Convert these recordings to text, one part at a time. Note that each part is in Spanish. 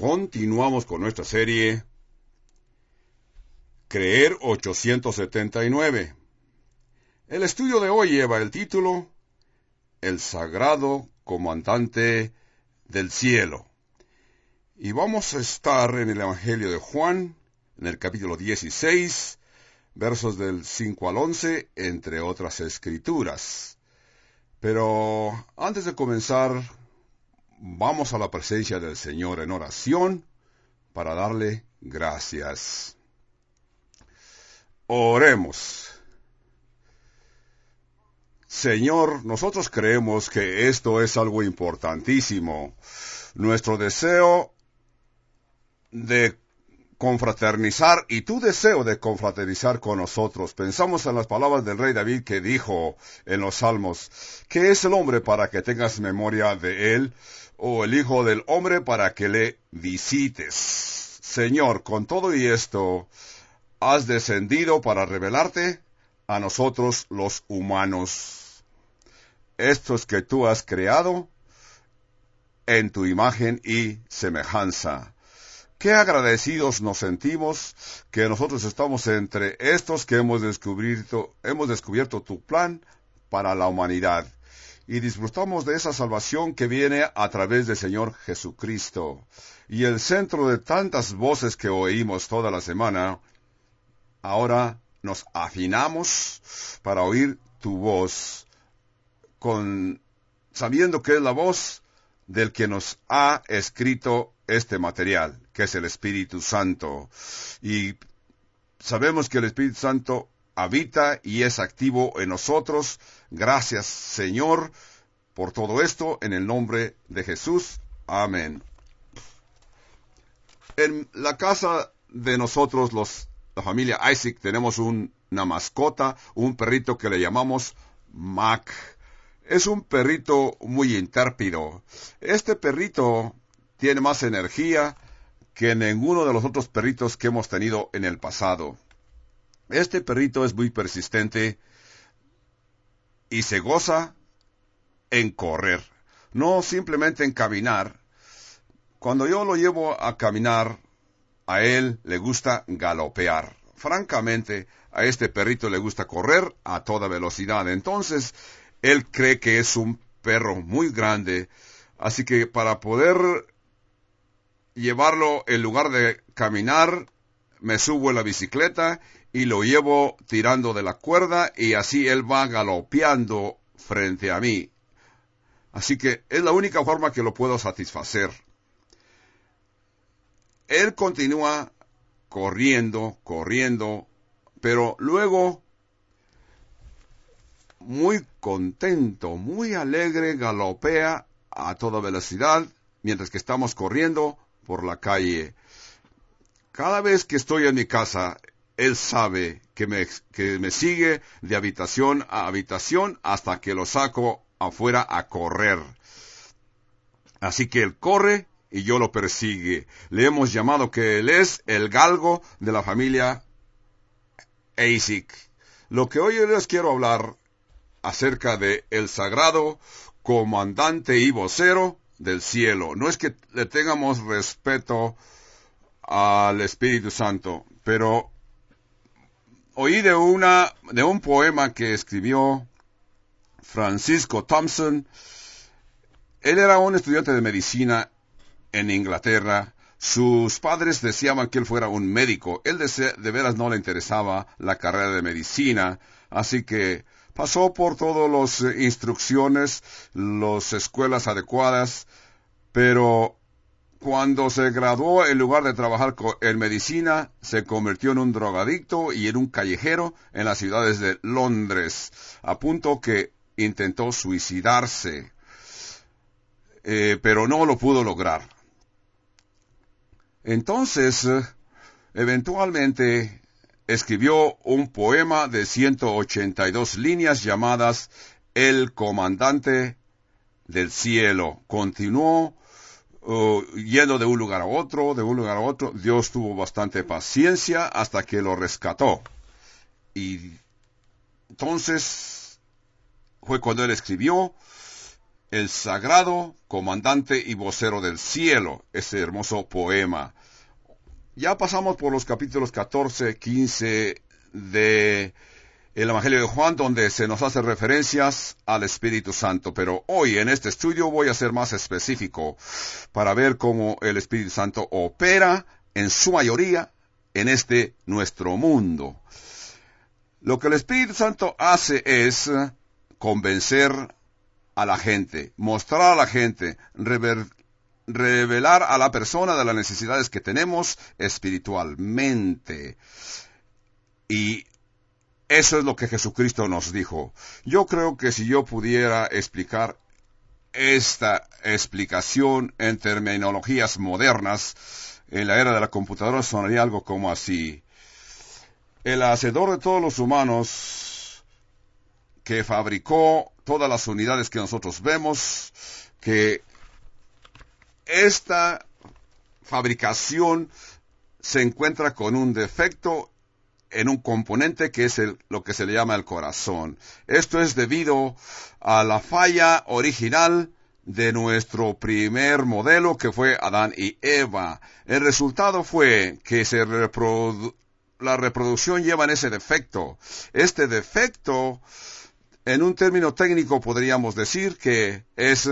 Continuamos con nuestra serie Creer 879. El estudio de hoy lleva el título El Sagrado Comandante del Cielo. Y vamos a estar en el Evangelio de Juan, en el capítulo 16, versos del 5 al 11, entre otras escrituras. Pero antes de comenzar, vamos a la presencia del Señor en oración para darle gracias. Oremos. Señor, nosotros creemos que esto es algo importantísimo. Nuestro deseo de confraternizar y tu deseo de confraternizar con nosotros. Pensamos en las palabras del rey David que dijo en los Salmos: ¿qué es el hombre para que tengas memoria de él? O el hijo del hombre para que le visites. Señor, con todo y esto, has descendido para revelarte a nosotros los humanos. Estos que tú has creado en tu imagen y semejanza. Qué agradecidos nos sentimos que nosotros estamos entre estos que hemos descubierto tu plan para la humanidad. Y disfrutamos de esa salvación que viene a través del Señor Jesucristo. Y el centro de tantas voces que oímos toda la semana, ahora nos afinamos para oír tu voz, sabiendo que es la voz del que nos ha escrito este material, que es el Espíritu Santo. Y sabemos que el Espíritu Santo habita y es activo en nosotros. Gracias, Señor, por todo esto, en el nombre de Jesús. Amén. En la casa de nosotros, la familia Isaac, tenemos una mascota, un perrito que le llamamos Mac. Es un perrito muy intrépido. Este perrito tiene más energía que ninguno de los otros perritos que hemos tenido en el pasado. Este perrito es muy persistente y se goza en correr, no simplemente en caminar. Cuando yo lo llevo a caminar, a él le gusta galopear. Francamente, a este perrito le gusta correr a toda velocidad. Entonces, él cree que es un perro muy grande. Así que para poder llevarlo en lugar de caminar, me subo en la bicicleta y lo llevo tirando de la cuerda y así él va galopeando frente a mí. Así que es la única forma que lo puedo satisfacer. Él continúa corriendo, pero luego, muy contento, muy alegre, galopea a toda velocidad mientras que estamos corriendo por la calle. Cada vez que estoy en mi casa, él sabe que me sigue de habitación a habitación hasta que lo saco afuera a correr. Así que él corre y yo lo persigue. Le hemos llamado que él es el galgo de la familia Isaac. Lo que hoy les quiero hablar acerca de el sagrado comandante y vocero del cielo. No es que le tengamos respeto al Espíritu Santo, pero oí de un poema que escribió Francisco Thompson. Él era un estudiante de medicina en Inglaterra. Sus padres deseaban que él fuera un médico. Él de veras no le interesaba la carrera de medicina, así que pasó por todas las instrucciones, las escuelas adecuadas, pero cuando se graduó, en lugar de trabajar en medicina, se convirtió en un drogadicto y en un callejero en las ciudades de Londres, a punto que intentó suicidarse, pero no lo pudo lograr. Entonces, eventualmente, escribió un poema de 182 líneas llamadas El Comandante del Cielo. Continuó yendo de un lugar a otro. Dios tuvo bastante paciencia hasta que lo rescató. Y entonces fue cuando él escribió el sagrado comandante y vocero del cielo, ese hermoso poema. Ya pasamos por los capítulos 14, 15 de el Evangelio de Juan, donde se nos hace referencias al Espíritu Santo. Pero hoy en este estudio voy a ser más específico para ver cómo el Espíritu Santo opera en su mayoría en este nuestro mundo. Lo que el Espíritu Santo hace es convencer a la gente, mostrar a la gente, revelar a la persona de las necesidades que tenemos espiritualmente. Y eso es lo que Jesucristo nos dijo. Yo creo que si yo pudiera explicar esta explicación en terminologías modernas, en la era de la computadora sonaría algo como así. El hacedor de todos los humanos, que fabricó todas las unidades que nosotros vemos, que esta fabricación se encuentra con un defecto en un componente que es lo que se le llama el corazón. Esto es debido a la falla original de nuestro primer modelo, que fue Adán y Eva. El resultado fue que la reproducción lleva en ese defecto. Este defecto, en un término técnico podríamos decir que es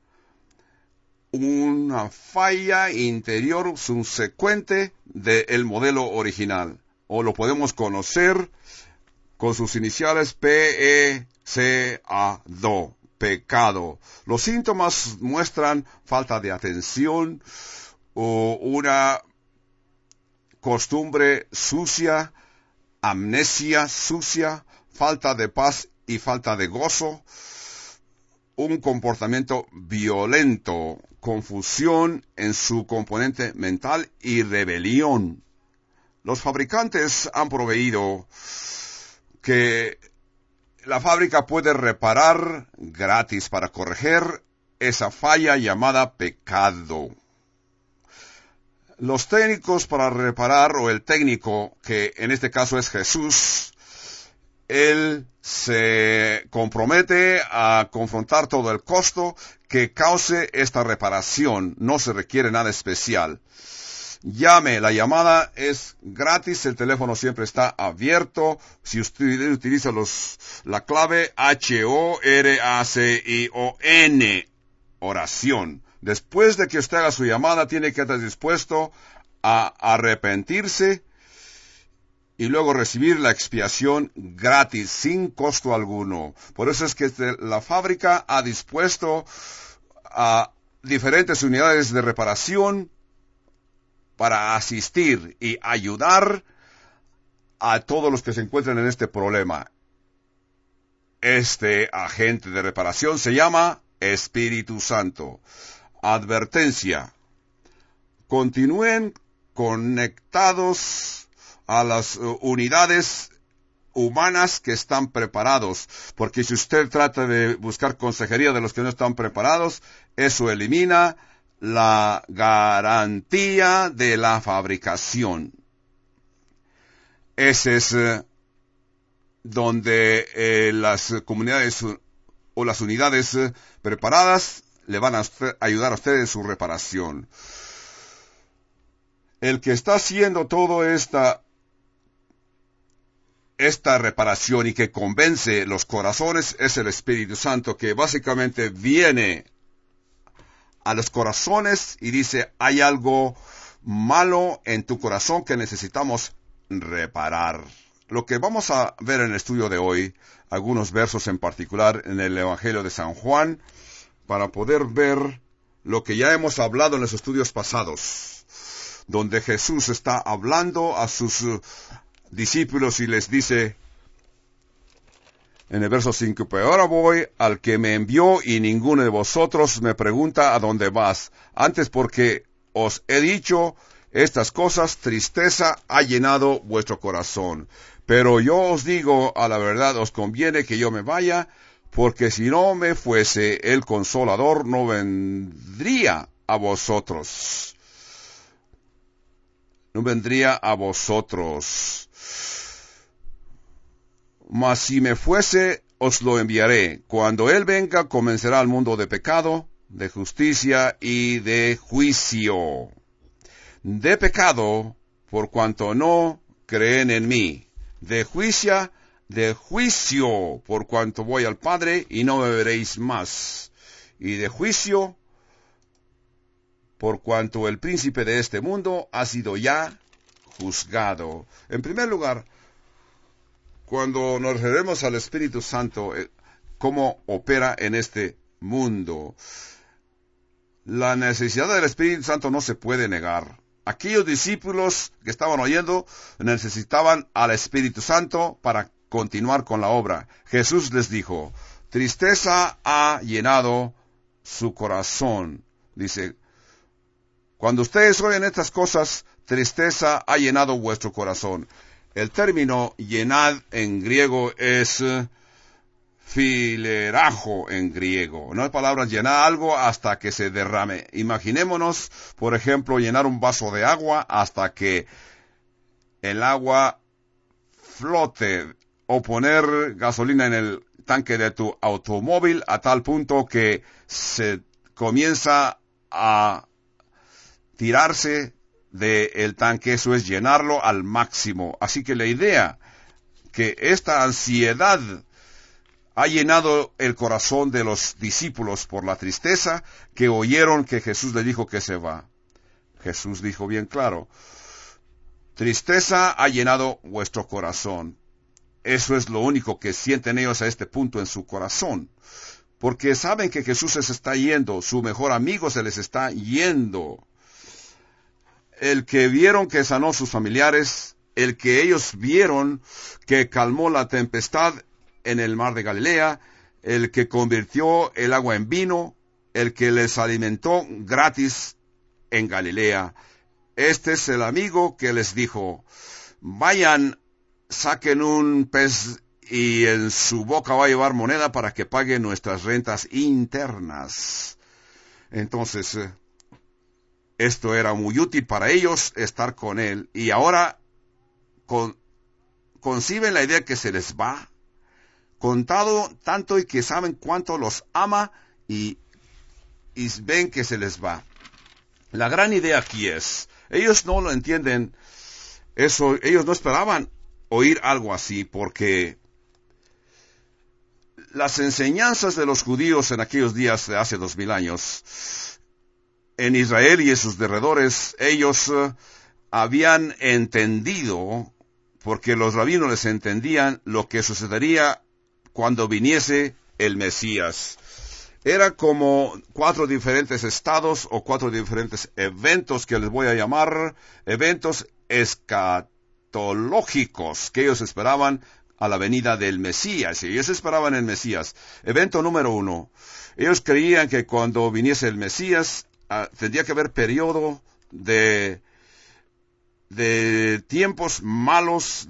una falla interior subsecuente del modelo original. O lo podemos conocer con sus iniciales P-E-C-A-D-O, pecado. Los síntomas muestran falta de atención o una costumbre sucia, amnesia sucia, falta de paz y falta de gozo, un comportamiento violento, confusión en su componente mental y rebelión. Los fabricantes han proveído que la fábrica puede reparar gratis para corregir esa falla llamada pecado. Los técnicos para reparar, o el técnico, que en este caso es Jesús, él se compromete a confrontar todo el costo que cause esta reparación. No se requiere nada especial. Llame, la llamada es gratis, el teléfono siempre está abierto. Si usted utiliza la clave HORACION, oración. Después de que usted haga su llamada, tiene que estar dispuesto a arrepentirse y luego recibir la expiación gratis, sin costo alguno. Por eso es que la fábrica ha dispuesto a diferentes unidades de reparación para asistir y ayudar a todos los que se encuentran en este problema. Este agente de reparación se llama Espíritu Santo. Advertencia: continúen conectados a las unidades humanas que están preparados, porque si usted trata de buscar consejería de los que no están preparados, eso elimina la garantía de la fabricación. Ese es donde las comunidades o las unidades preparadas le van a ayudar a usted en su reparación. El que está haciendo toda esta reparación y que convence los corazones es el Espíritu Santo, que básicamente viene a los corazones y dice: hay algo malo en tu corazón que necesitamos reparar. Lo que vamos a ver en el estudio de hoy, algunos versos en particular en el Evangelio de San Juan, para poder ver lo que ya hemos hablado en los estudios pasados, donde Jesús está hablando a sus discípulos y les dice en el verso 5: pero ahora voy al que me envió y ninguno de vosotros me pregunta a dónde vas. Antes, porque os he dicho estas cosas, tristeza ha llenado vuestro corazón. Pero yo os digo a la verdad, os conviene que yo me vaya, porque si no me fuese, el Consolador no vendría a vosotros. No vendría a vosotros. Mas si me fuese, os lo enviaré. Cuando Él venga, convencerá al mundo de pecado, de justicia y de juicio. De pecado, por cuanto no creen en mí. De juicio, por cuanto voy al Padre y no me veréis más. Y de juicio, por cuanto el príncipe de este mundo ha sido ya juzgado. En primer lugar, cuando nos referimos al Espíritu Santo, cómo opera en este mundo. La necesidad del Espíritu Santo no se puede negar. Aquellos discípulos que estaban oyendo necesitaban al Espíritu Santo para continuar con la obra. Jesús les dijo, tristeza ha llenado su corazón. Dice, cuando ustedes oyen estas cosas, tristeza ha llenado vuestro corazón. El término llenad en griego es filerajo en griego. No es palabra llenar algo hasta que se derrame. Imaginémonos, por ejemplo, llenar un vaso de agua hasta que el agua flote, o poner gasolina en el tanque de tu automóvil a tal punto que se comienza a tirarse del tanque. Eso es llenarlo al máximo. Así que la idea que esta ansiedad ha llenado el corazón de los discípulos por la tristeza que oyeron que Jesús le dijo que se va. Jesús dijo bien claro, tristeza ha llenado vuestro corazón. Eso es lo único que sienten ellos a este punto en su corazón, porque saben que Jesús se está yendo, su mejor amigo se les está yendo. El que vieron que sanó sus familiares, el que ellos vieron que calmó la tempestad en el mar de Galilea, el que convirtió el agua en vino, el que les alimentó gratis en Galilea. Este es el amigo que les dijo, vayan, saquen un pez y en su boca va a llevar moneda para que paguen nuestras rentas internas. Entonces, esto era muy útil para ellos, estar con él. Y ahora conciben la idea que se les va, contado tanto y que saben cuánto los ama y ven que se les va. La gran idea aquí es, ellos no lo entienden, eso, ellos no esperaban oír algo así, porque las enseñanzas de los judíos en aquellos días de hace 2000 años, en Israel y en sus derredores, ellos habían entendido, porque los rabinos les entendían lo que sucedería cuando viniese el Mesías. Era como 4 diferentes estados o 4 diferentes eventos que les voy a llamar eventos escatológicos que ellos esperaban a la venida del Mesías. Y ellos esperaban el Mesías. Evento número 1. Ellos creían que cuando viniese el Mesías tendría que haber periodo de tiempos malos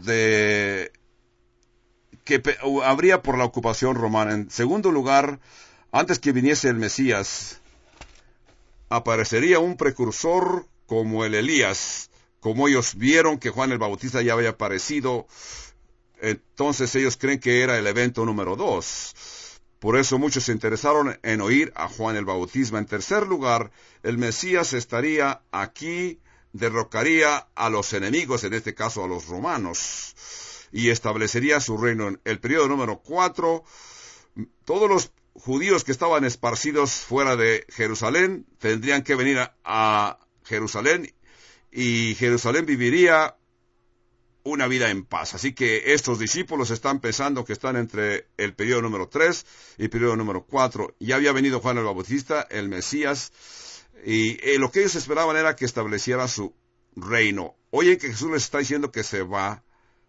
que habría por la ocupación romana. En segundo lugar, antes que viniese el Mesías, aparecería un precursor como el Elías. Como ellos vieron que Juan el Bautista ya había aparecido, entonces ellos creen que era el evento número 2. Por eso muchos se interesaron en oír a Juan el Bautista. En tercer lugar, el Mesías estaría aquí, derrocaría a los enemigos, en este caso a los romanos, y establecería su reino. En el periodo número 4, todos los judíos que estaban esparcidos fuera de Jerusalén tendrían que venir a Jerusalén, y Jerusalén viviría una vida en paz. Así que estos discípulos están pensando que están entre el periodo número 3 y el periodo número 4. Ya había venido Juan el Bautista, el Mesías, y lo que ellos esperaban era que estableciera su reino. Oye, que Jesús les está diciendo que se va,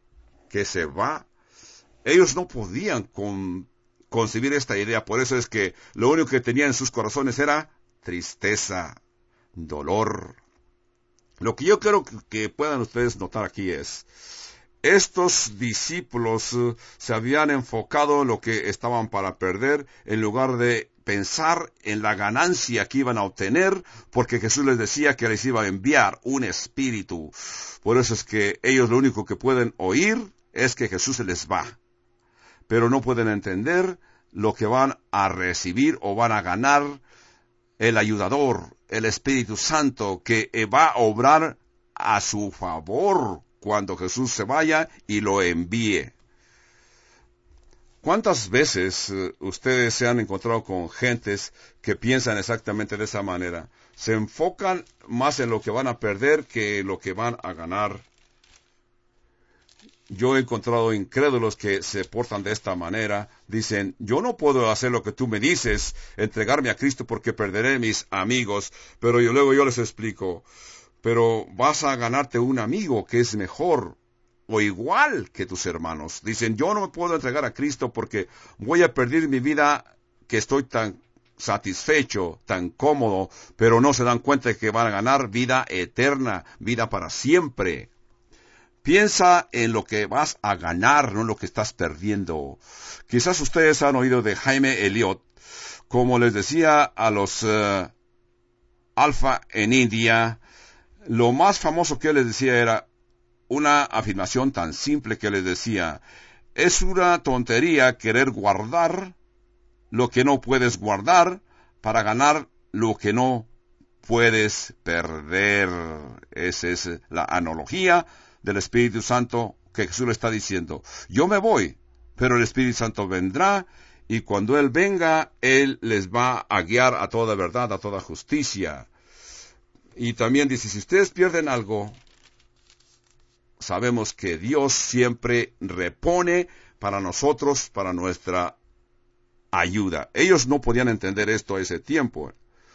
Ellos no podían concebir esta idea. Por eso es que lo único que tenían en sus corazones era tristeza, dolor. Lo que yo quiero que puedan ustedes notar aquí es, estos discípulos se habían enfocado en lo que estaban para perder, en lugar de pensar en la ganancia que iban a obtener, porque Jesús les decía que les iba a enviar un espíritu. Por eso es que ellos lo único que pueden oír es que Jesús se les va. pero no pueden entender lo que van a recibir o van a ganar el ayudador, el Espíritu Santo, que va a obrar a su favor cuando Jesús se vaya y lo envíe. ¿Cuántas veces ustedes se han encontrado con gentes que piensan exactamente de esa manera? Se enfocan más en lo que van a perder que en lo que van a ganar. Yo he encontrado incrédulos que se portan de esta manera. Dicen, yo no puedo hacer lo que tú me dices, entregarme a Cristo porque perderé mis amigos. Pero luego yo les explico, pero vas a ganarte un amigo que es mejor o igual que tus hermanos. Dicen, yo no me puedo entregar a Cristo porque voy a perder mi vida, que estoy tan satisfecho, tan cómodo, pero no se dan cuenta de que van a ganar vida eterna, vida para siempre. Piensa en lo que vas a ganar, no en lo que estás perdiendo. Quizás ustedes han oído de Jaime Elliot, como les decía a los Alfa en India. Lo más famoso que él les decía era una afirmación tan simple que les decía, es una tontería querer guardar lo que no puedes guardar para ganar lo que no puedes perder. Esa es la analogía del Espíritu Santo que Jesús le está diciendo. Yo me voy, pero el Espíritu Santo vendrá, y cuando Él venga, Él les va a guiar a toda verdad, a toda justicia. Y también dice, si ustedes pierden algo, sabemos que Dios siempre repone para nosotros, para nuestra ayuda. Ellos no podían entender esto a ese tiempo.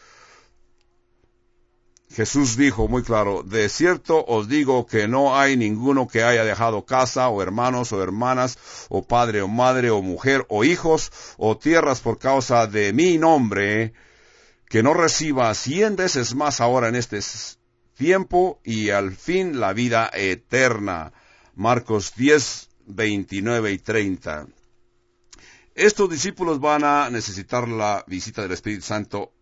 Jesús dijo muy claro, de cierto os digo que no hay ninguno que haya dejado casa, o hermanos, o hermanas, o padre, o madre, o mujer, o hijos, o tierras por causa de mi nombre, que no reciba 100 veces más ahora en este tiempo, y al fin la vida eterna. Marcos 10, 29 y 30. Estos discípulos van a necesitar la visita del Espíritu Santo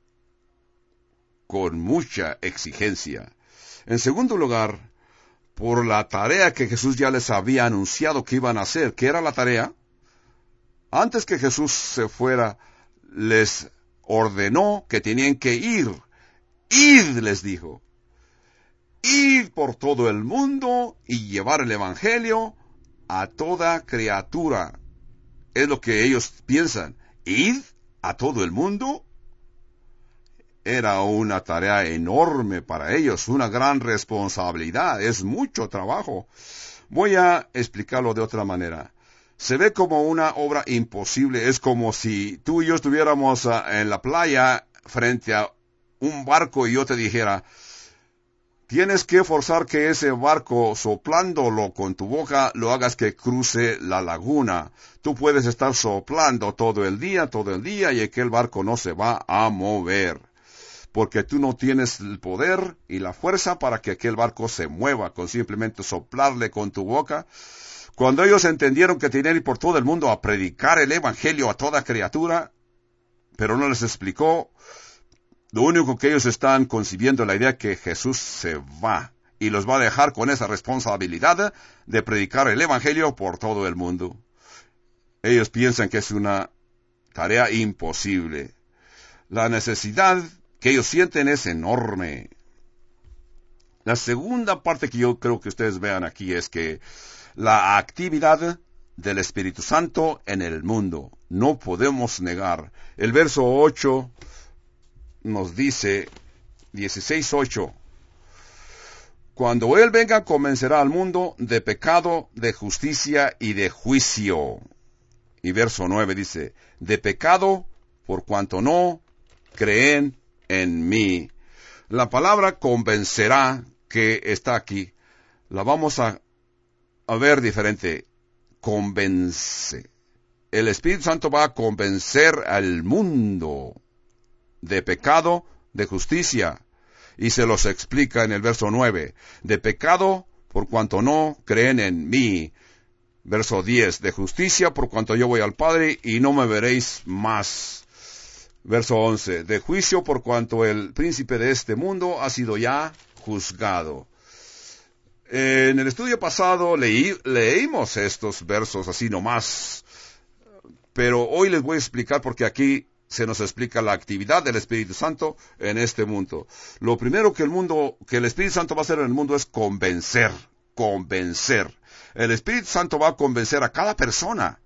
con mucha exigencia. En segundo lugar, por la tarea que Jesús ya les había anunciado que iban a hacer. ¿Qué era la tarea? Antes que Jesús se fuera, les ordenó que tenían que ir. Id, les dijo. Ir por todo el mundo y llevar el Evangelio a toda criatura. Es lo que ellos piensan. ¿Id a todo el mundo? Era una tarea enorme para ellos, una gran responsabilidad, es mucho trabajo. Voy a explicarlo de otra manera. Se ve como una obra imposible, es como si tú y yo estuviéramos en la playa frente a un barco y yo te dijera, tienes que forzar que ese barco, soplándolo con tu boca, lo hagas que cruce la laguna. Tú puedes estar soplando todo el día, y aquel barco no se va a mover, porque tú no tienes el poder y la fuerza para que aquel barco se mueva con simplemente soplarle con tu boca. Cuando ellos entendieron que tenían que ir por todo el mundo a predicar el Evangelio a toda criatura, pero no les explicó, lo único que ellos están concibiendo es la idea que Jesús se va y los va a dejar con esa responsabilidad de predicar el Evangelio por todo el mundo. Ellos piensan que es una tarea imposible. La necesidad que ellos sienten es enorme. La segunda parte que yo creo que ustedes vean aquí es que la actividad del Espíritu Santo en el mundo no podemos negar. El verso 8 nos dice, 16:8, cuando Él venga convencerá al mundo de pecado, de justicia y de juicio. Y verso 9 dice, de pecado por cuanto no creen en mí. La palabra convencerá que está aquí, la vamos a ver diferente. Convence. El Espíritu Santo va a convencer al mundo de pecado, de justicia. Y se los explica en el verso 9. De pecado por cuanto no creen en mí. Verso 10. De justicia por cuanto yo voy al Padre y no me veréis más. Verso 11, de juicio por cuanto el príncipe de este mundo ha sido ya juzgado. En el estudio pasado leímos estos versos así nomás, Pero hoy les voy a explicar porque aquí se nos explica la actividad del Espíritu Santo en este mundo. Lo primero que el Espíritu Santo va a hacer en el mundo es convencer. El Espíritu Santo va a convencer a cada persona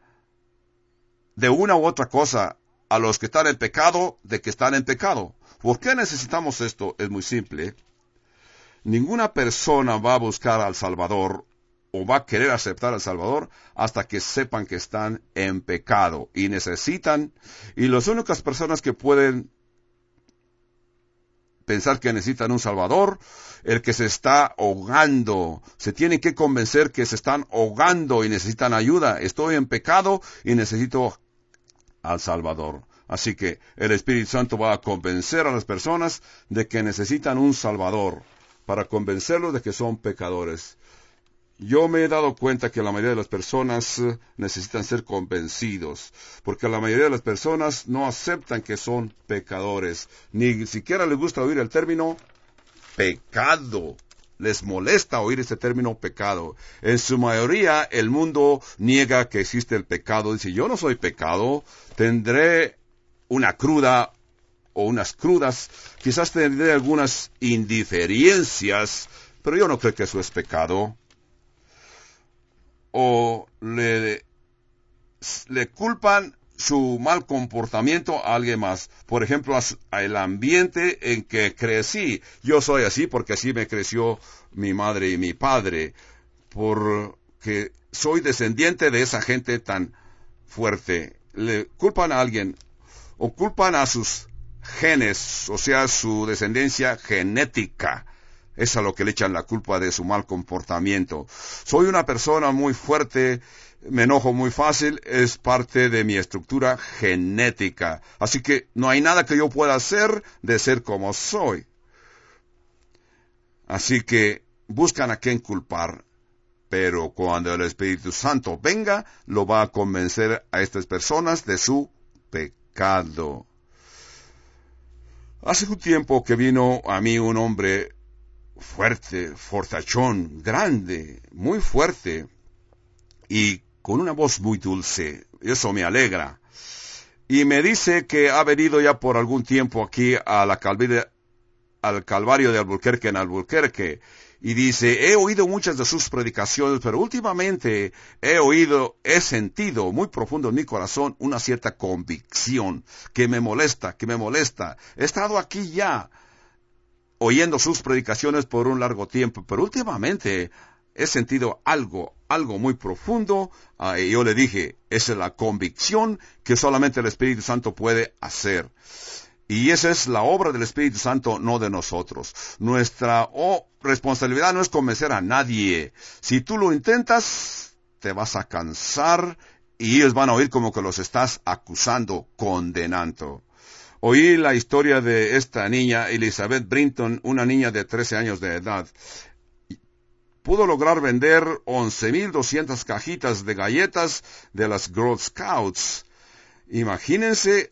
de una u otra cosa, a los que están en pecado, de que están en pecado. ¿Por qué necesitamos esto? Es muy simple. Ninguna persona va a buscar al Salvador o va a querer aceptar al Salvador hasta que sepan que están en pecado y necesitan, y las únicas personas que pueden pensar que necesitan un Salvador, el que se está ahogando, se tienen que convencer que se están ahogando y necesitan ayuda. Estoy en pecado y necesito al Salvador. Así que el Espíritu Santo va a convencer a las personas de que necesitan un Salvador, para convencerlos de que son pecadores. Yo me he dado cuenta que la mayoría de las personas necesitan ser convencidos, porque la mayoría de las personas no aceptan que son pecadores, ni siquiera les gusta oír el término pecado. Les molesta oír este término pecado. En su mayoría el mundo niega que existe el pecado. Dice, yo no soy pecado, tendré una cruda o unas crudas, quizás tendré algunas indiferencias, pero yo no creo que eso es pecado. O le culpan su mal comportamiento a alguien más. Por ejemplo, al ambiente en que crecí. Yo soy así porque así me creció mi madre y mi padre, porque soy descendiente de esa gente tan fuerte. Le culpan a alguien, o culpan a sus genes, o sea, su descendencia genética. Es a lo que le echan la culpa de su mal comportamiento. Soy una persona muy fuerte, me enojo muy fácil, es parte de mi estructura genética. Así que no hay nada que yo pueda hacer de ser como soy. Así que buscan a quien culpar, pero cuando el Espíritu Santo venga, lo va a convencer a estas personas de su pecado. Hace un tiempo que vino a mí un hombre fuerte, fortachón, grande, muy fuerte, y con una voz muy dulce. Eso me alegra. Y me dice que ha venido ya por algún tiempo aquí a al Calvario de Albuquerque, en Albuquerque. Y dice, he oído muchas de sus predicaciones, pero últimamente he sentido muy profundo en mi corazón una cierta convicción que me molesta. He estado aquí ya oyendo sus predicaciones por un largo tiempo, pero últimamente he sentido algo muy profundo. Y yo le dije, esa es la convicción que solamente el Espíritu Santo puede hacer. Y esa es la obra del Espíritu Santo, no de nosotros. Nuestra responsabilidad no es convencer a nadie. Si tú lo intentas, te vas a cansar y ellos van a oír como que los estás acusando, condenando. Oí la historia de esta niña, Elizabeth Brinton, una niña de 13 años de edad. Pudo lograr vender 11,200 cajitas de galletas de las Girl Scouts. Imagínense,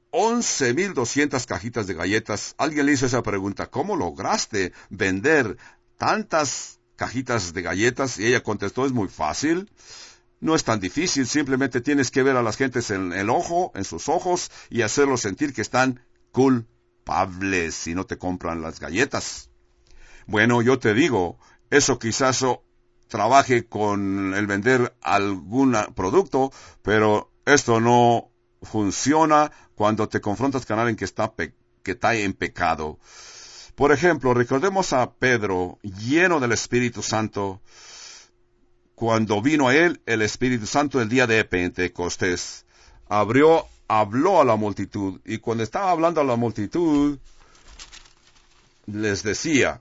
11,200 cajitas de galletas. Alguien le hizo esa pregunta, ¿cómo lograste vender tantas cajitas de galletas? Y ella contestó, es muy fácil. No es tan difícil, simplemente tienes que ver a las gentes en sus ojos, y hacerlos sentir que están culpables si no te compran las galletas. Bueno, yo te digo, eso quizás trabaje con el vender algún producto, pero esto no funciona cuando te confrontas con alguien que está en pecado. Por ejemplo, recordemos a Pedro, lleno del Espíritu Santo, cuando vino a él el Espíritu Santo el día de Pentecostés. Habló a la multitud, y cuando estaba hablando a la multitud, les decía,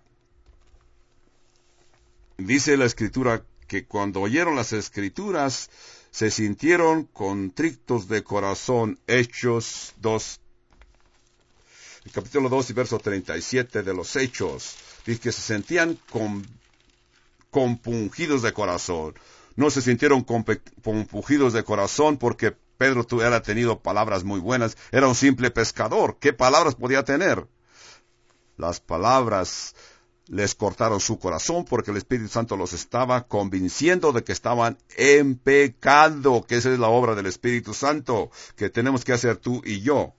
dice la Escritura, que cuando oyeron las Escrituras, se sintieron contritos de corazón. Hechos 2, el capítulo 2 y verso 37 de los Hechos, dice que se sentían compungidos de corazón. No se sintieron compungidos de corazón porque Pedro hubiera tenido palabras muy buenas. Era un simple pescador. ¿Qué palabras podía tener? Las palabras les cortaron su corazón porque el Espíritu Santo los estaba convenciendo de que estaban en pecado, que esa es la obra del Espíritu Santo que tenemos que hacer tú y yo.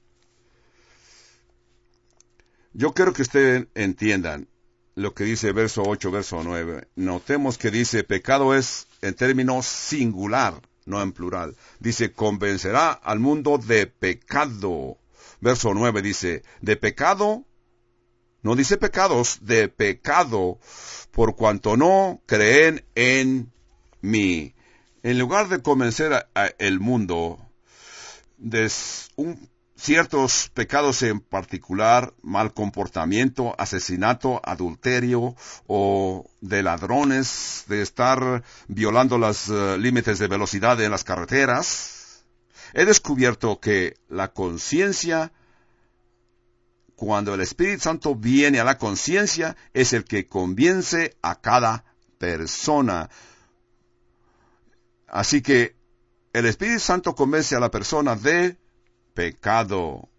Yo quiero que ustedes entiendan lo que dice verso 8, verso 9. Notemos que dice pecado es en términos singular, no en plural. Dice convencerá al mundo de pecado. Verso 9 dice de pecado. No dice pecados, de pecado, por cuanto no creen en mí. En lugar de convencer al mundo de ciertos pecados en particular, mal comportamiento, asesinato, adulterio, o de ladrones, de estar violando los límites de velocidad en las carreteras, he descubierto que la conciencia, cuando el Espíritu Santo viene a la conciencia, es el que convence a cada persona. Así que el Espíritu Santo convence a la persona de pecado.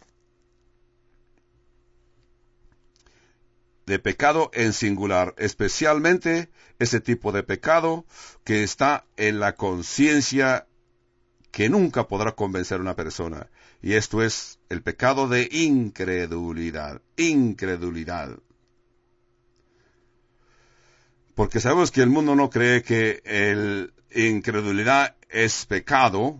De pecado en singular, especialmente ese tipo de pecado que está en la conciencia, que nunca podrá convencer a una persona. Y esto es el pecado de incredulidad. Incredulidad. Porque sabemos que el mundo no cree que la incredulidad es pecado.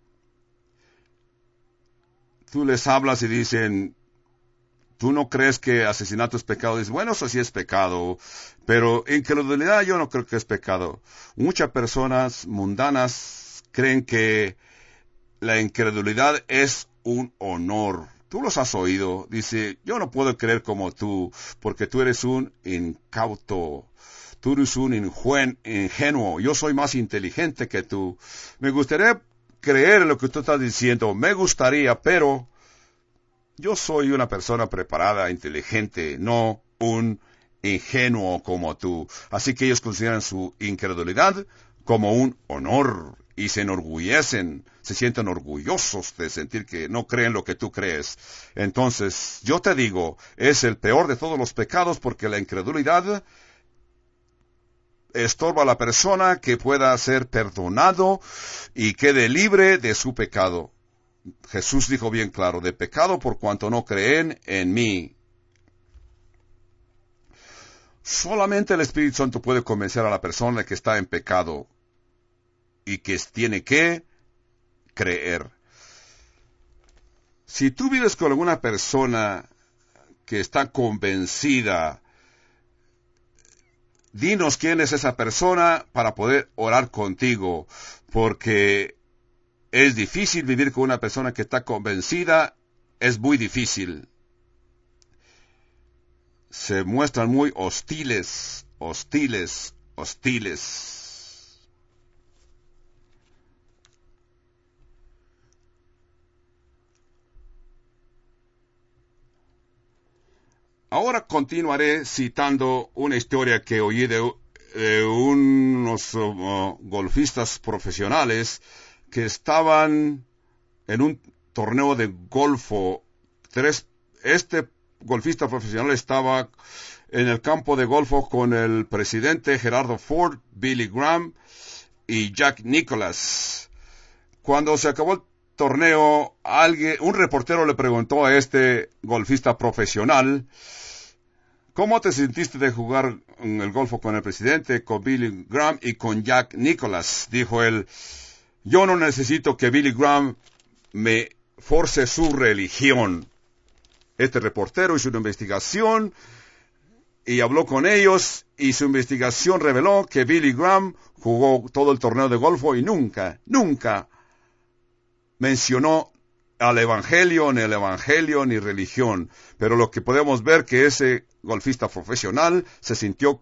Tú les hablas y dicen, ¿tú no crees que asesinato es pecado? Dicen, bueno, eso sí es pecado, pero incredulidad yo no creo que es pecado. Muchas personas mundanas creen que la incredulidad es un honor. Tú los has oído. Dice, yo no puedo creer como tú, porque tú eres un incauto. Tú eres un ingenuo. Yo soy más inteligente que tú. Me gustaría creer en lo que tú estás diciendo. Me gustaría, pero yo soy una persona preparada, inteligente, no un ingenuo como tú. Así que ellos consideran su incredulidad como un honor y se enorgullecen, se sienten orgullosos de sentir que no creen lo que tú crees. Entonces, yo te digo, es el peor de todos los pecados porque la incredulidad estorba a la persona que pueda ser perdonado y quede libre de su pecado. Jesús dijo bien claro, de pecado por cuanto no creen en mí. Solamente el Espíritu Santo puede convencer a la persona que está en pecado y que tiene que creer. Si tú vives con alguna persona que está convencida, dinos quién es esa persona para poder orar contigo, porque es difícil vivir con una persona que está convencida, es muy difícil. Se muestran muy hostiles. Ahora continuaré citando una historia que oí de unos golfistas profesionales que estaban en un torneo de golfo. Este golfista profesional estaba en el campo de golfo con el presidente Gerardo Ford, Billy Graham y Jack Nicklaus. Cuando se acabó el torneo, un reportero le preguntó a este golfista profesional, ¿cómo te sentiste de jugar en el golfo con el presidente, con Billy Graham y con Jack Nicklaus? Dijo él, yo no necesito que Billy Graham me force su religión. Este reportero hizo una investigación y habló con ellos, y su investigación reveló que Billy Graham jugó todo el torneo de golfo y nunca mencionó al evangelio, ni religión. Pero lo que podemos ver que ese golfista profesional se sintió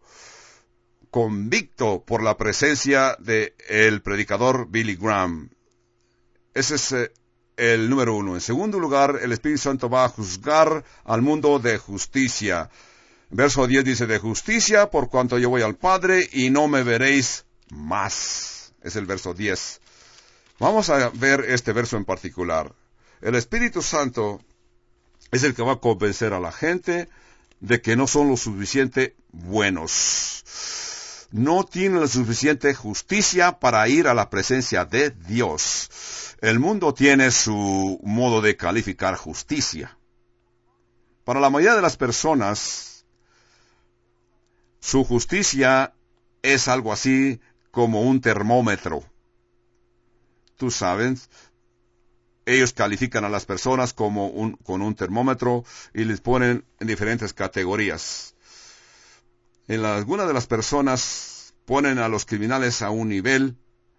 convicto por la presencia del predicador Billy Graham. Ese es el número 1. En segundo lugar, el Espíritu Santo va a juzgar al mundo de justicia. Verso 10 dice, de justicia, por cuanto yo voy al Padre y no me veréis más. Es el verso 10. Vamos a ver este verso en particular. El Espíritu Santo es el que va a convencer a la gente de que no son lo suficiente buenos. No tienen la suficiente justicia para ir a la presencia de Dios. El mundo tiene su modo de calificar justicia. Para la mayoría de las personas, su justicia es algo así como un termómetro. Tú sabes, ellos califican a las personas con un termómetro y les ponen en diferentes categorías. Algunas de las personas ponen a los criminales a un nivel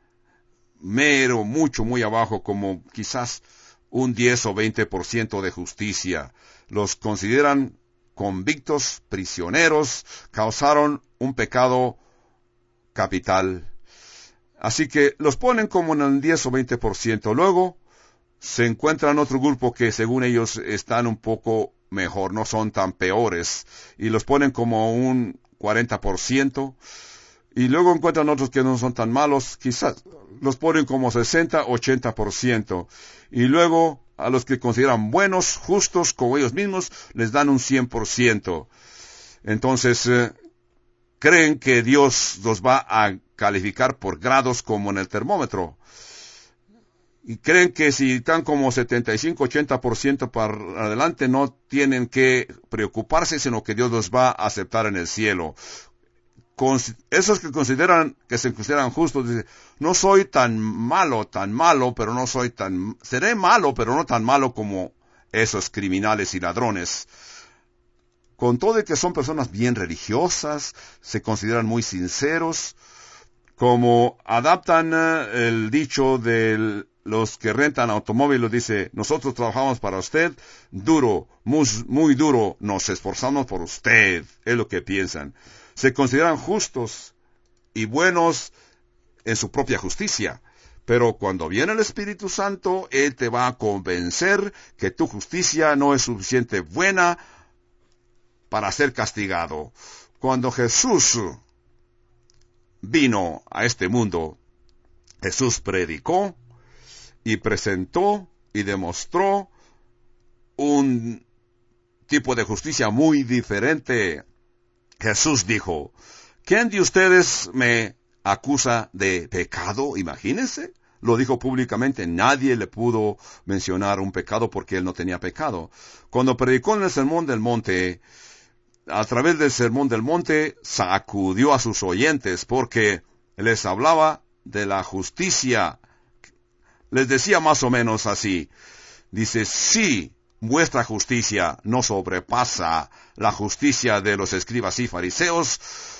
muy abajo, como quizás un 10 o 20% de justicia. Los consideran convictos, prisioneros, causaron un pecado capital. Así que los ponen como en el 10 o 20%. Luego se encuentran otro grupo que según ellos están un poco mejor, no son tan peores, y los ponen como un 40%. Y luego encuentran otros que no son tan malos, quizás los ponen como 60, 80%. Y luego a los que consideran buenos, justos, como ellos mismos, les dan un 100%. Entonces, creen que Dios los va a calificar por grados como en el termómetro. Y creen que si están como 75, 80% para adelante, no tienen que preocuparse, sino que Dios los va a aceptar en el cielo. Esos que se consideran justos, dicen, no soy tan malo, pero no soy seré malo, pero no tan malo como esos criminales y ladrones. Con todo de que son personas bien religiosas, se consideran muy sinceros, como adaptan el dicho de los que rentan automóviles, dice, nosotros trabajamos para usted, duro, muy duro, nos esforzamos por usted, es lo que piensan. Se consideran justos y buenos en su propia justicia. Pero cuando viene el Espíritu Santo, Él te va a convencer que tu justicia no es suficiente buena para ser castigado. Cuando Jesús vino a este mundo, Jesús predicó y presentó y demostró un tipo de justicia muy diferente. Jesús dijo, ¿quién de ustedes me acusa de pecado? Imagínense. Lo dijo públicamente. Nadie le pudo mencionar un pecado porque él no tenía pecado. Cuando predicó en el Sermón del Monte, a través del Sermón del Monte, sacudió a sus oyentes porque les hablaba de la justicia. Les decía más o menos así. Dice, sí, vuestra justicia no sobrepasa la justicia de los escribas y fariseos,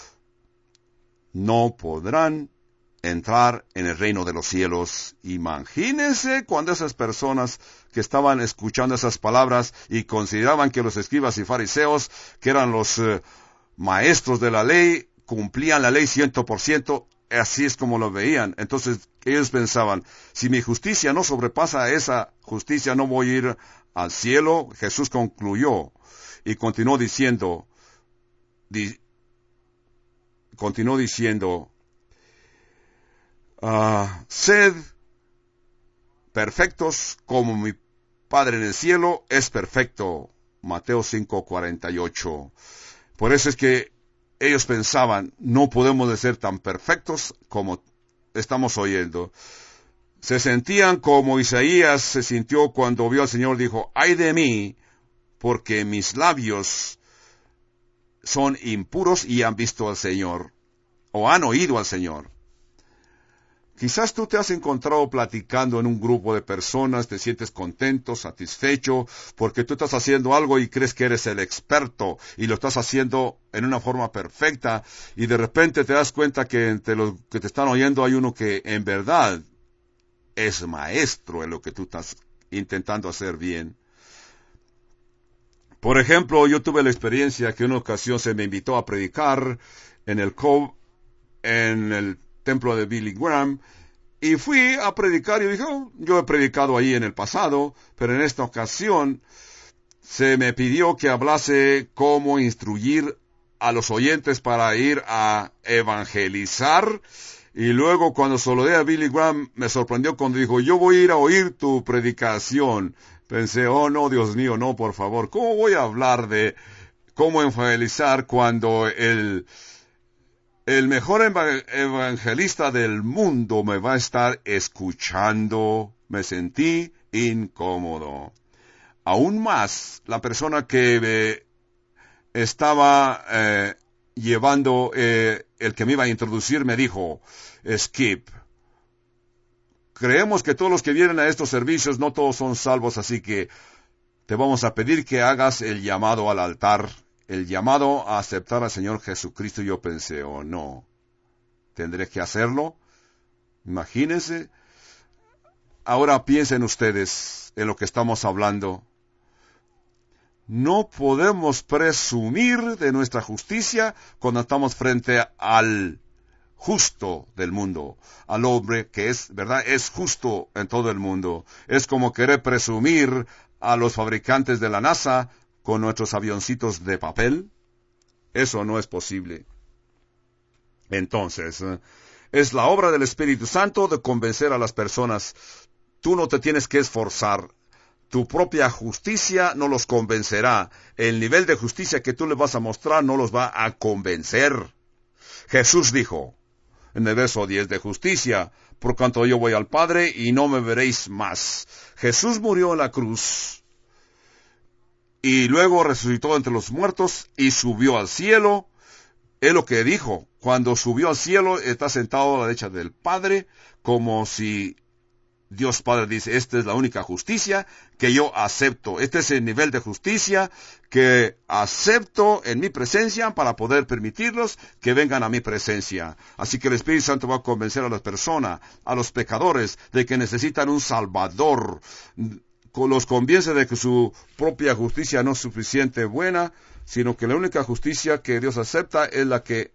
no podrán entrar en el reino de los cielos. Imagínense cuando esas personas que estaban escuchando esas palabras y consideraban que los escribas y fariseos, que eran los maestros de la ley, cumplían la ley 100%, así es como lo veían. Entonces ellos pensaban, si mi justicia no sobrepasa esa justicia, no voy a ir al cielo. Jesús concluyó y continuó diciendo, sed perfectos como mi Padre en el cielo es perfecto. Mateo 5:48. Por eso es que ellos pensaban, no podemos de ser tan perfectos como estamos oyendo. Se sentían como Isaías se sintió cuando vio al Señor, dijo, ay de mí, porque mis labios son impuros y han visto al Señor, o han oído al Señor. Quizás tú te has encontrado platicando en un grupo de personas, te sientes contento, satisfecho, porque tú estás haciendo algo y crees que eres el experto, y lo estás haciendo en una forma perfecta, y de repente te das cuenta que entre los que te están oyendo hay uno que en verdad es maestro en lo que tú estás intentando hacer bien. Por ejemplo, yo tuve la experiencia que en una ocasión se me invitó a predicar en el Cove, en el templo de Billy Graham, y fui a predicar y dije, yo he predicado ahí en el pasado, pero en esta ocasión se me pidió que hablase cómo instruir a los oyentes para ir a evangelizar. Y luego cuando saludé a Billy Graham, me sorprendió cuando dijo, yo voy a ir a oír tu predicación. Pensé, oh no, Dios mío, no, por favor, ¿cómo voy a hablar de cómo evangelizar cuando el mejor evangelista del mundo me va a estar escuchando. Me sentí incómodo. Aún más, la persona que estaba llevando, el que me iba a introducir, me dijo: Skip, creemos que todos los que vienen a estos servicios no todos son salvos, así que te vamos a pedir que hagas el llamado al altar, el llamado a aceptar al Señor Jesucristo. Y yo pensé: oh no, ¿tendré que hacerlo? Imagínense. Ahora piensen ustedes en lo que estamos hablando. No podemos presumir de nuestra justicia cuando estamos frente al justo del mundo, al hombre que es, ¿verdad?, es justo en todo el mundo. Es como querer presumir a los fabricantes de la NASA con nuestros avioncitos de papel. Eso no es posible. Entonces, es la obra del Espíritu Santo de convencer a las personas. Tú no te tienes que esforzar. Tu propia justicia no los convencerá. El nivel de justicia que tú les vas a mostrar no los va a convencer. Jesús dijo en el verso 10 de justicia: por cuanto yo voy al Padre y no me veréis más. Jesús murió en la cruz y luego resucitó entre los muertos y subió al cielo. Es lo que dijo. Cuando subió al cielo, está sentado a la derecha del Padre, como si Dios Padre dice: esta es la única justicia que yo acepto. Este es el nivel de justicia que acepto en mi presencia para poder permitirlos que vengan a mi presencia. Así que el Espíritu Santo va a convencer a las personas, a los pecadores, de que necesitan un Salvador. Los convence de que su propia justicia no es suficiente buena, sino que la única justicia que Dios acepta es la que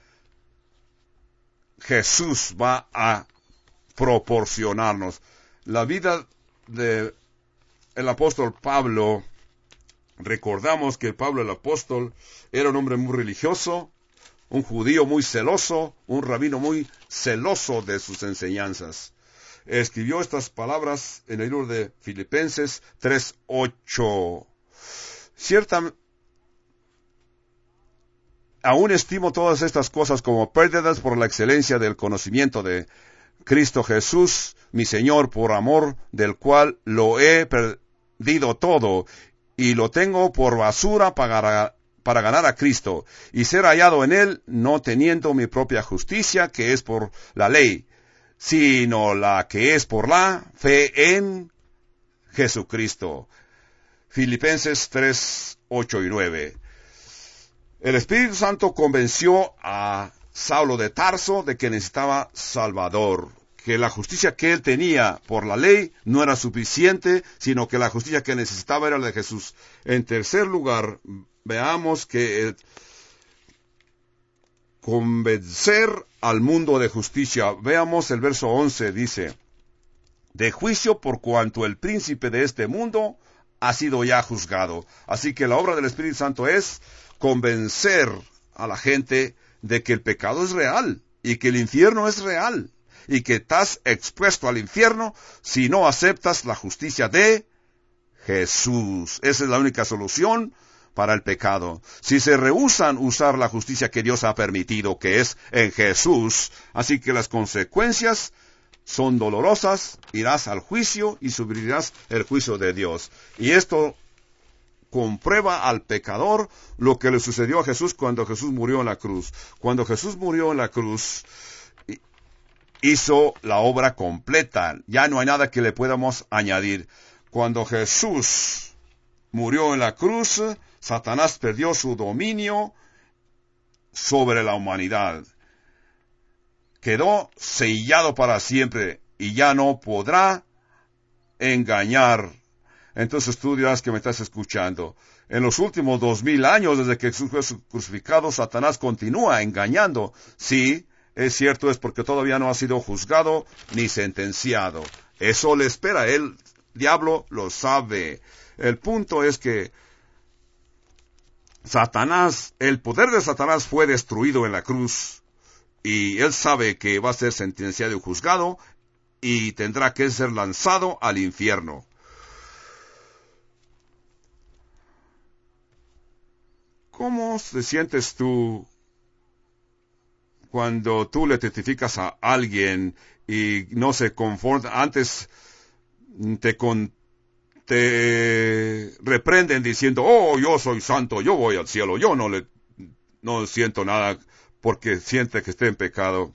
Jesús va a proporcionarnos. La vida del apóstol Pablo, recordamos que Pablo el apóstol era un hombre muy religioso, un judío muy celoso, un rabino muy celoso de sus enseñanzas. Escribió estas palabras en el libro de Filipenses 3:8. Aún estimo todas estas cosas como pérdidas por la excelencia del conocimiento de Cristo Jesús, mi Señor, por amor del cual lo he perdido todo, y lo tengo por basura para ganar a Cristo, y ser hallado en Él, no teniendo mi propia justicia, que es por la ley, sino la que es por la fe en Jesucristo. Filipenses 3:8 y 9. El Espíritu Santo convenció a Saulo de Tarso de que necesitaba Salvador, que la justicia que él tenía por la ley no era suficiente, sino que la justicia que necesitaba era la de Jesús. En tercer lugar, veamos que convencer al mundo de justicia. Veamos el verso 11, dice: de juicio por cuanto el príncipe de este mundo ha sido ya juzgado. Así que la obra del Espíritu Santo es convencer a la gente de que el pecado es real y que el infierno es real y que estás expuesto al infierno si no aceptas la justicia de Jesús. Esa es la única solución para el pecado. Si se rehúsan usar la justicia que Dios ha permitido, que es en Jesús, así que las consecuencias son dolorosas, irás al juicio y sufrirás el juicio de Dios. Y esto comprueba al pecador lo que le sucedió a Jesús cuando Jesús murió en la cruz. Cuando Jesús murió en la cruz, hizo la obra completa. Ya no hay nada que le podamos añadir. Cuando Jesús murió en la cruz, Satanás perdió su dominio sobre la humanidad. Quedó sellado para siempre y ya no podrá engañar. Entonces tú dirás que me estás escuchando: en los últimos 2000 años, desde que Jesús fue crucificado, Satanás continúa engañando. Sí, es cierto, es porque todavía no ha sido juzgado ni sentenciado. Eso le espera, el diablo lo sabe. El punto es que Satanás, el poder de Satanás fue destruido en la cruz, y él sabe que va a ser sentenciado y juzgado, y tendrá que ser lanzado al infierno. ¿Cómo te sientes tú cuando tú le testificas a alguien y no se conforma? Antes te reprenden diciendo, oh, yo soy santo, yo voy al cielo, yo no siento nada porque siente que esté en pecado.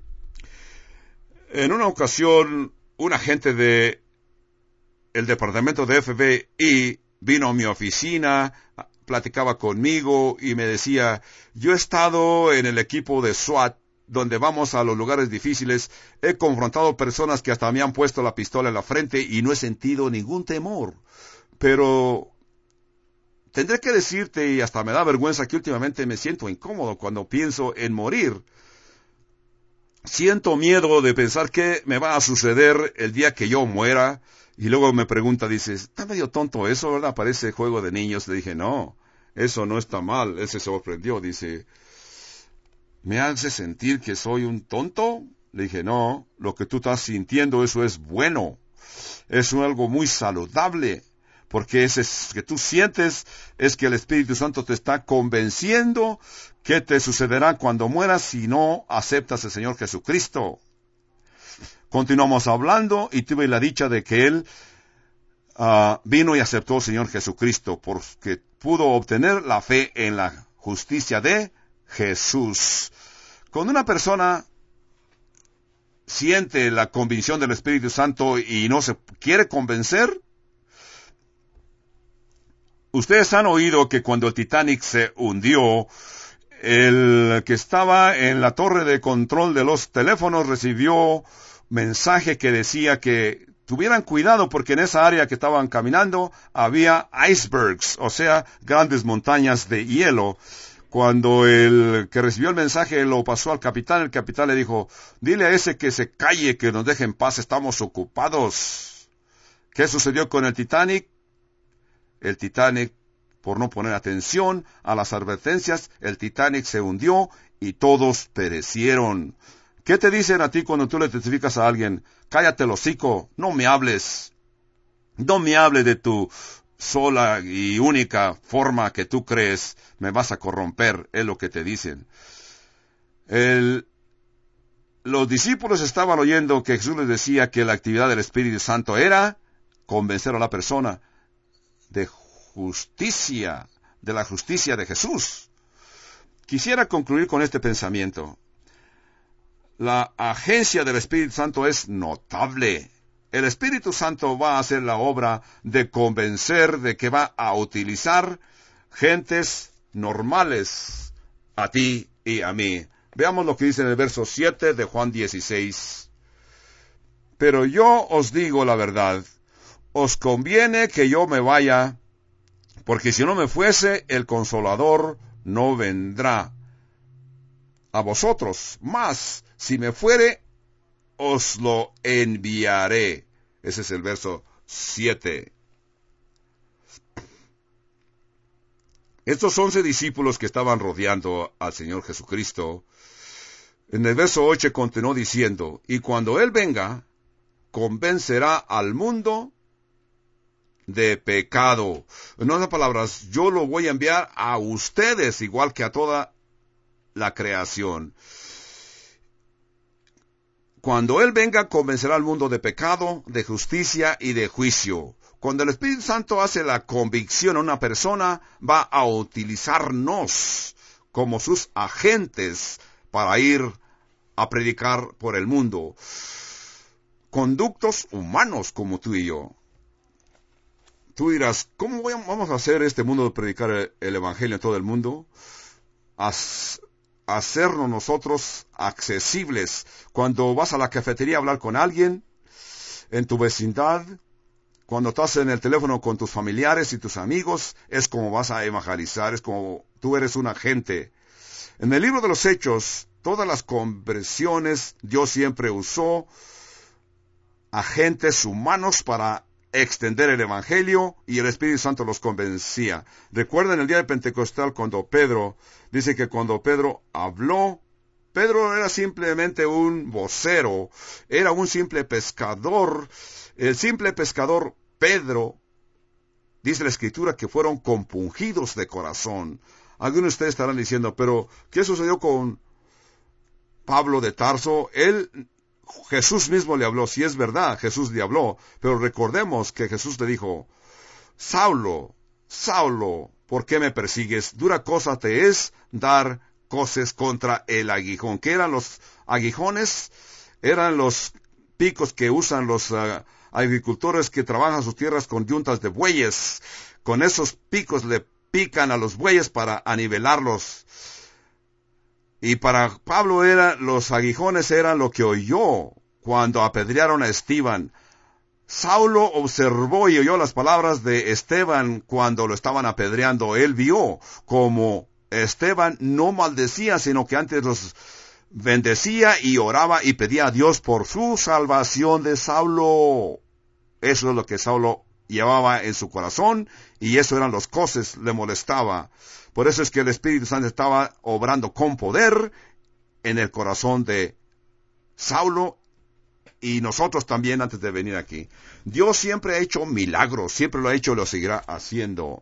En una ocasión, un agente del departamento de FBI vino a mi oficina, platicaba conmigo y me decía, yo he estado en el equipo de SWAT, donde vamos a los lugares difíciles, he confrontado personas que hasta me han puesto la pistola en la frente y no he sentido ningún temor. Pero tendré que decirte, y hasta me da vergüenza, que últimamente me siento incómodo cuando pienso en morir. Siento miedo de pensar qué me va a suceder el día que yo muera. Y luego me pregunta, dice, está medio tonto eso, ¿verdad? Parece juego de niños. Le dije, no, eso no está mal. Él se sorprendió, dice, ¿me hace sentir que soy un tonto? Le dije, no, lo que tú estás sintiendo, eso es bueno. Es algo muy saludable. Porque ese que tú sientes es que el Espíritu Santo te está convenciendo que te sucederá cuando mueras si no aceptas al Señor Jesucristo. Continuamos hablando y tuve la dicha de que él vino y aceptó al Señor Jesucristo porque pudo obtener la fe en la justicia de Jesús. Cuando una persona siente la convicción del Espíritu Santo y no se quiere convencer, ustedes han oído que cuando el Titanic se hundió, el que estaba en la torre de control de los teléfonos recibió mensaje que decía que tuvieran cuidado porque en esa área que estaban caminando había icebergs, o sea, grandes montañas de hielo. Cuando el que recibió el mensaje lo pasó al capitán, el capitán le dijo, dile a ese que se calle, que nos deje en paz, estamos ocupados. ¿Qué sucedió con el Titanic? El Titanic, por no poner atención a las advertencias, el Titanic se hundió y todos perecieron. ¿Qué te dicen a ti cuando tú le testificas a alguien? Cállate el hocico, no me hables. No me hables de tu sola y única forma que tú crees, me vas a corromper, es lo que te dicen. Los discípulos estaban oyendo que Jesús les decía que la actividad del Espíritu Santo era convencer a la persona de justicia, de la justicia de Jesús. Quisiera concluir con este pensamiento. La agencia del Espíritu Santo es notable. El Espíritu Santo va a hacer la obra de convencer de que va a utilizar gentes normales, a ti y a mí. Veamos lo que dice en el verso 7 de Juan 16. Pero yo os digo la verdad, os conviene que yo me vaya, porque si no me fuese, el Consolador no vendrá a vosotros, mas si me fuere, os lo enviaré. Ese es el verso 7. Estos 11 discípulos que estaban rodeando al Señor Jesucristo, en el verso 8 continuó diciendo, y cuando Él venga, convencerá al mundo de pecado. En otras palabras, yo lo voy a enviar a ustedes, igual que a toda la creación. Cuando Él venga, convencerá al mundo de pecado, de justicia y de juicio. Cuando el Espíritu Santo hace la convicción a una persona, va a utilizarnos como sus agentes para ir a predicar por el mundo. Conductos humanos como tú y yo. Tú dirás, ¿cómo vamos a hacer este mundo de predicar el Evangelio en todo el mundo? Hacernos nosotros accesibles. Cuando vas a la cafetería a hablar con alguien, en tu vecindad, cuando estás en el teléfono con tus familiares y tus amigos, es como vas a evangelizar, es como tú eres un agente. En el libro de los Hechos, todas las conversiones, Dios siempre usó agentes humanos para extender el Evangelio y el Espíritu Santo los convencía. Recuerden el día de Pentecostal cuando Pedro, dice que cuando Pedro habló, Pedro era simplemente un vocero, era un simple pescador. El simple pescador Pedro, dice la Escritura, que fueron compungidos de corazón. Algunos de ustedes estarán diciendo, pero ¿qué sucedió con Pablo de Tarso? Jesús mismo le habló. Si es verdad, Jesús le habló, pero recordemos que Jesús le dijo, Saulo, Saulo, ¿por qué me persigues? Dura cosa te es dar coces contra el aguijón. ¿Qué eran los aguijones? Eran los picos que usan los agricultores que trabajan sus tierras con yuntas de bueyes. Con esos picos le pican a los bueyes para anivelarlos. Y para Pablo los aguijones eran lo que oyó cuando apedrearon a Esteban. Saulo observó y oyó las palabras de Esteban cuando lo estaban apedreando. Él vio como Esteban no maldecía, sino que antes los bendecía y oraba y pedía a Dios por su salvación de Saulo. Eso es lo que Saulo llevaba en su corazón, y eso eran los coces, le molestaba. Por eso es que el Espíritu Santo estaba obrando con poder en el corazón de Saulo, y nosotros también antes de venir aquí. Dios siempre ha hecho milagros, siempre lo ha hecho y lo seguirá haciendo.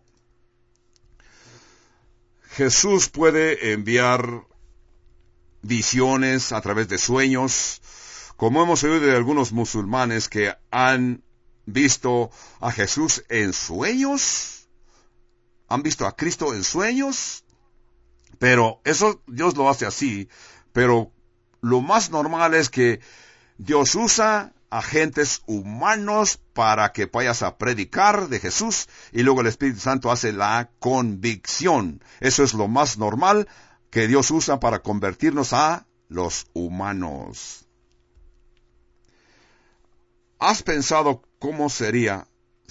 Jesús puede enviar visiones a través de sueños, como hemos oído de algunos musulmanes que han visto a Jesús en sueños, han visto a Cristo en sueños, pero eso Dios lo hace así. Pero lo más normal es que Dios usa agentes humanos para que vayas a predicar de Jesús, y luego el Espíritu Santo hace la convicción. Eso es lo más normal que Dios usa para convertirnos a los humanos. ¿Has pensado cómo sería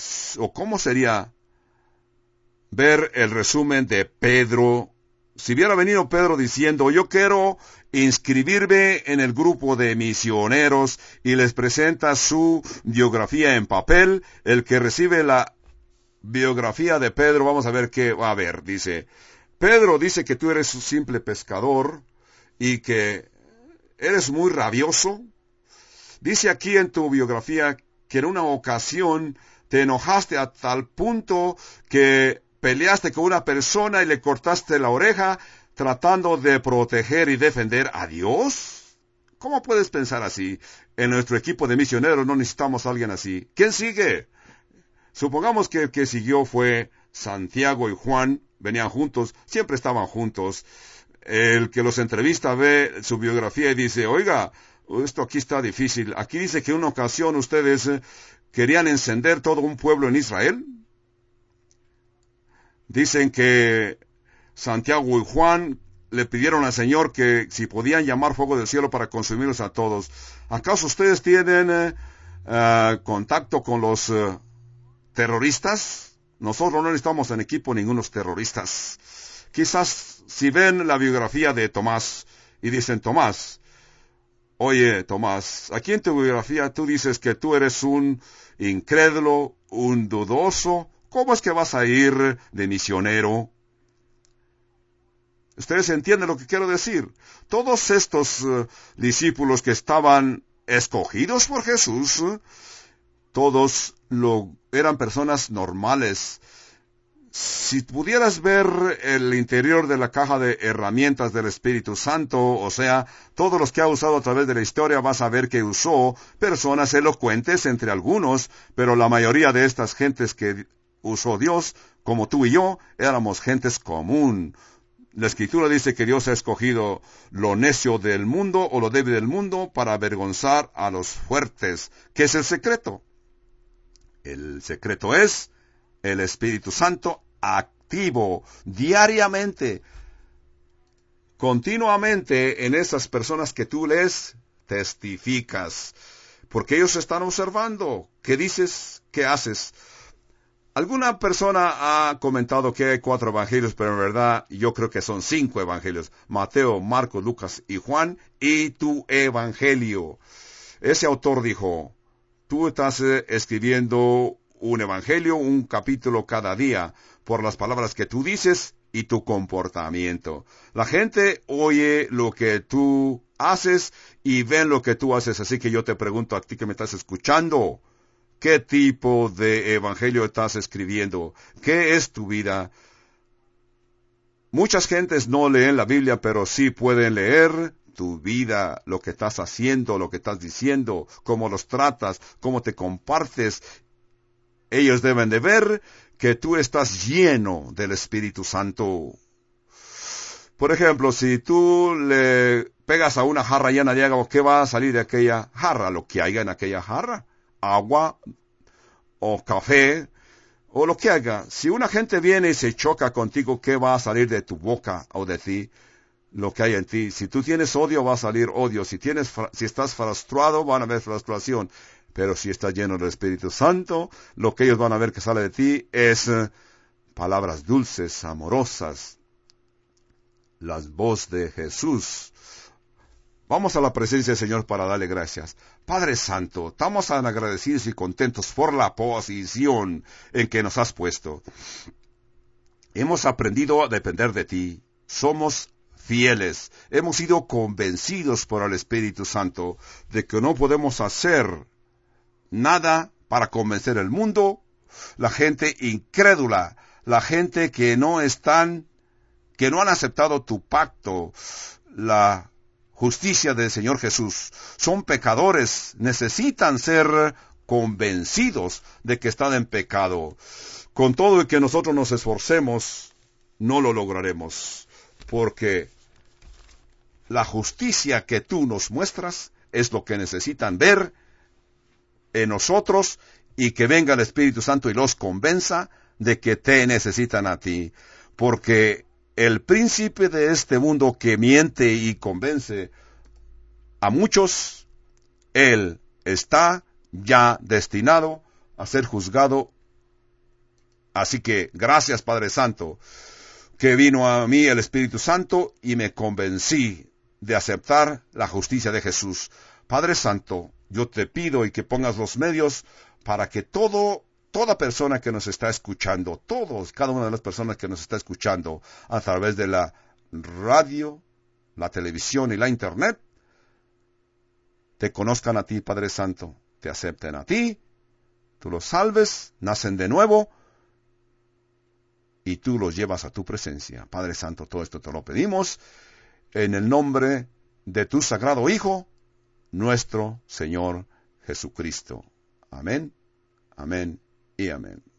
ver el resumen de Pedro? Si hubiera venido Pedro diciendo, yo quiero inscribirme en el grupo de misioneros, y les presenta su biografía en papel, el que recibe la biografía de Pedro, vamos a ver qué va a ver. Dice, Pedro dice que tú eres un simple pescador y que eres muy rabioso. Dice aquí en tu biografía que en una ocasión te enojaste a tal punto que peleaste con una persona y le cortaste la oreja tratando de proteger y defender a Dios. ¿Cómo puedes pensar así? En nuestro equipo de misioneros no necesitamos a alguien así. ¿Quién sigue? Supongamos que el que siguió fue Santiago y Juan. Venían juntos, siempre estaban juntos. El que los entrevista ve su biografía y dice, oiga, esto aquí está difícil. Aquí dice que en una ocasión ustedes querían encender todo un pueblo en Israel. Dicen que Santiago y Juan le pidieron al Señor que si podían llamar fuego del cielo para consumirlos a todos. ¿Acaso ustedes tienen contacto con los terroristas? Nosotros no estamos en equipo ningunos terroristas. Quizás si ven la biografía de Tomás y dicen, Tomás, oye Tomás, aquí en tu biografía tú dices que tú eres un incrédulo, un dudoso. ¿Cómo es que vas a ir de misionero? Ustedes entienden lo que quiero decir. Todos estos discípulos que estaban escogidos por Jesús, todos eran personas normales. Si pudieras ver el interior de la caja de herramientas del Espíritu Santo, o sea, todos los que ha usado a través de la historia, vas a ver que usó personas elocuentes entre algunos, pero la mayoría de estas gentes que usó Dios, como tú y yo, éramos gentes común. La Escritura dice que Dios ha escogido lo necio del mundo o lo débil del mundo para avergonzar a los fuertes. ¿Qué es el secreto? El secreto es el Espíritu Santo activo diariamente, continuamente en esas personas que tú les testificas, porque ellos están observando qué dices, qué haces. Alguna persona ha comentado que hay 4 evangelios, pero en verdad yo creo que son 5 evangelios. Mateo, Marcos, Lucas y Juan, y tu evangelio. Ese autor dijo, tú estás escribiendo un evangelio, un capítulo cada día, por las palabras que tú dices y tu comportamiento. La gente oye lo que tú haces y ven lo que tú haces, así que yo te pregunto a ti que me estás escuchando, ¿qué tipo de evangelio estás escribiendo? ¿Qué es tu vida? Muchas gentes no leen la Biblia, pero sí pueden leer tu vida, lo que estás haciendo, lo que estás diciendo, cómo los tratas, cómo te compartes. Ellos deben de ver que tú estás lleno del Espíritu Santo. Por ejemplo, si tú le pegas a una jarra llena de agua, ¿qué va a salir de aquella jarra? Lo que haya en aquella jarra. Agua o café o lo que haga. Si una gente viene y se choca contigo, ¿qué va a salir de tu boca o de ti? Lo que hay en ti. Si tú tienes odio, va a salir odio. Si estás frustrado, van a ver frustración. Pero si estás lleno del Espíritu Santo, lo que ellos van a ver que sale de ti es palabras dulces, amorosas, las voces de Jesús. Vamos a la presencia del Señor para darle gracias. Padre Santo, estamos tan agradecidos y contentos por la posición en que nos has puesto. Hemos aprendido a depender de ti. Somos fieles. Hemos sido convencidos por el Espíritu Santo de que no podemos hacer nada para convencer al mundo, la gente incrédula, la gente que no han aceptado tu pacto, la justicia del Señor Jesús. Son pecadores, necesitan ser convencidos de que están en pecado. Con todo y que nosotros nos esforcemos, no lo lograremos, porque la justicia que tú nos muestras es lo que necesitan ver en nosotros, y que venga el Espíritu Santo y los convenza de que te necesitan a ti. Porque el príncipe de este mundo que miente y convence a muchos, él está ya destinado a ser juzgado. Así que gracias, Padre Santo, que vino a mí el Espíritu Santo y me convencí de aceptar la justicia de Jesús. Padre Santo, yo te pido y que pongas los medios para que toda persona que nos está escuchando, cada una de las personas que nos está escuchando a través de la radio, la televisión y la internet, te conozcan a ti, Padre Santo, te acepten a ti, tú los salves, nacen de nuevo y tú los llevas a tu presencia. Padre Santo, todo esto te lo pedimos en el nombre de tu sagrado Hijo, nuestro Señor Jesucristo. Amén, amén y amén.